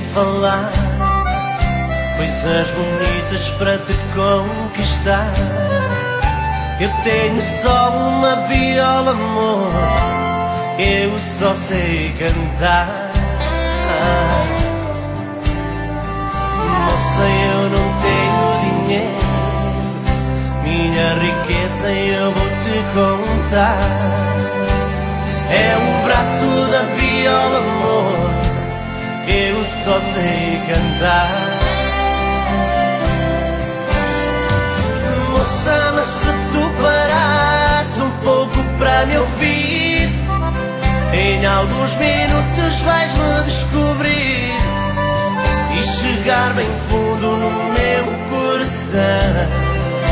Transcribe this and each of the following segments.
falar coisas bonitas para te conquistar. Eu tenho só uma viola, moça, eu só sei cantar. Moça, eu não tenho dinheiro, minha riqueza eu vou te contar. É o braço da viola, moça, eu só sei cantar. Moça, mas se tu parares um pouco para me ouvir, em alguns minutos vais-me descobrir e chegar bem fundo no meu coração.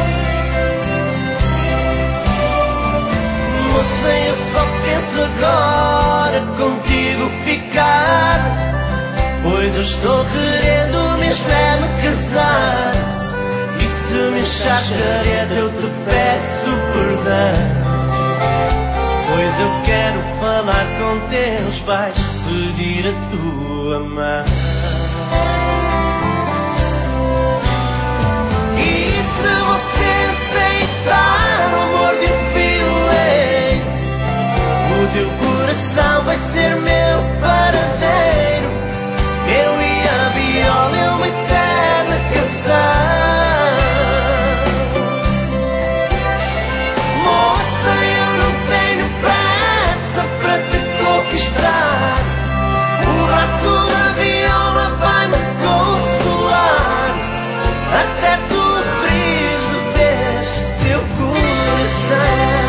Moça, eu só penso agora contigo ficar, pois eu estou querendo mesmo é me casar. E se me achares careta eu te peço perdão, pois eu quero falar com teus pais, pedir a tua mão. E se você aceitar o amor de um fileiro, o teu coração vai ser meu paradeiro. Eu e a viola é uma eterna canção. Moça, eu não tenho pressa para te conquistar. O braço da viola vai-me consolar, até tu abrires de vez teu coração.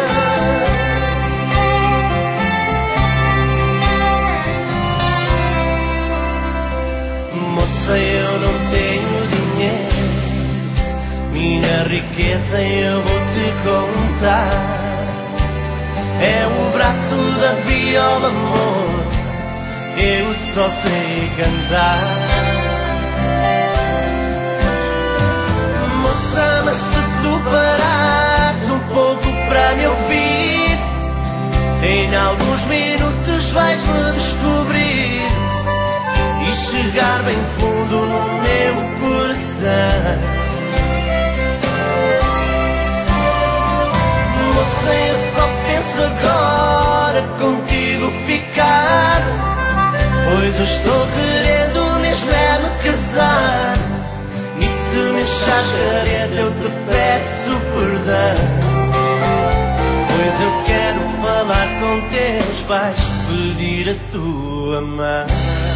Moça, eu não tenho dinheiro, minha riqueza eu vou te contar. É o braço da viola, moça, eu só sei cantar. Moça, mas se tu parares um pouco para me ouvir, em alguns minutos vais-me descobrir e chegar bem fundo no meu coração. Moça, eu só penso agora contigo ficar, pois eu estou querendo mesmo é me casar. E se me achares careta eu te peço perdão, pois eu quero falar com teus pais, pedir a tua mão.